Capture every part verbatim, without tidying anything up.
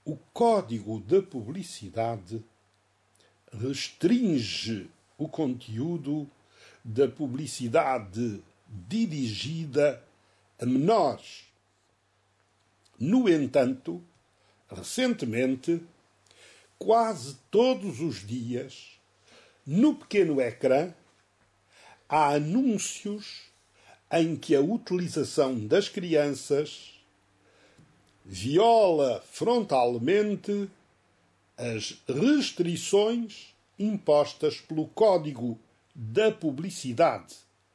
O Código da Publicidade restringe o conteúdo da publicidade dirigida a menores. No entanto, recentemente, quase todos os dias, no pequeno ecrã, há anúncios em que a utilização das crianças viola frontalmente as restrições impostas pelo Código da Publicidade.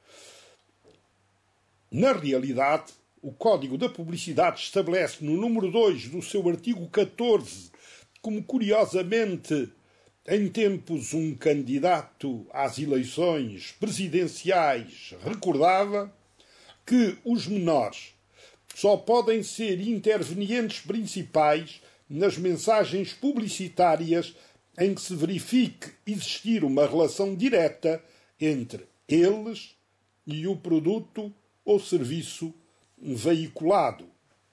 Na realidade, o Código da Publicidade estabelece no número dois do seu artigo catorze, como curiosamente em tempos um candidato às eleições presidenciais recordava, que os menores só podem ser intervenientes principais nas mensagens publicitárias em que se verifique existir uma relação direta entre eles e o produto ou serviço veiculado.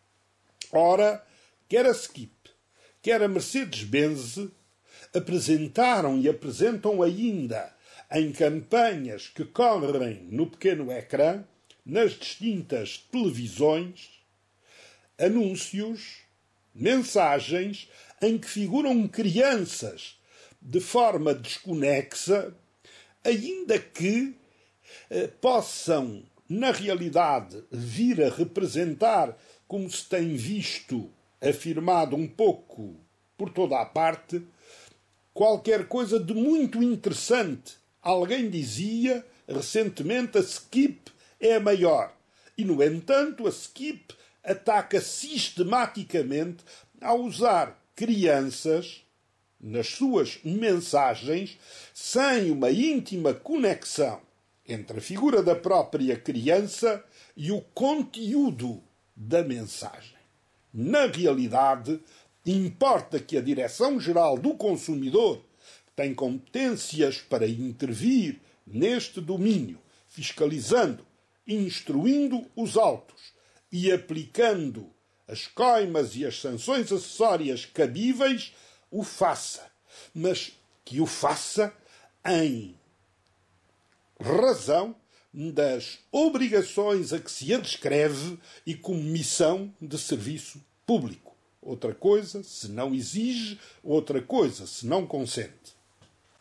Ora, quer a Skip, quer a Mercedes-Benz apresentaram e apresentam ainda em campanhas que correm no pequeno ecrã, nas distintas televisões, anúncios, mensagens em que figuram crianças de forma desconexa, ainda que eh, possam, na realidade, vir a representar, como se tem visto afirmado um pouco por toda a parte, qualquer coisa de muito interessante. Alguém dizia recentemente a Skip é a maior. E, no entanto, a Skip ataca sistematicamente a usar crianças nas suas mensagens sem uma íntima conexão entre a figura da própria criança e o conteúdo da mensagem. Na realidade, importa que a Direção-Geral do Consumidor, que tem competências para intervir neste domínio, fiscalizando, instruindo os autos e aplicando as coimas e as sanções acessórias cabíveis, o faça. Mas que o faça em razão das obrigações a que se adscreve e como missão de serviço público. Outra coisa se não exige, outra coisa se não consente.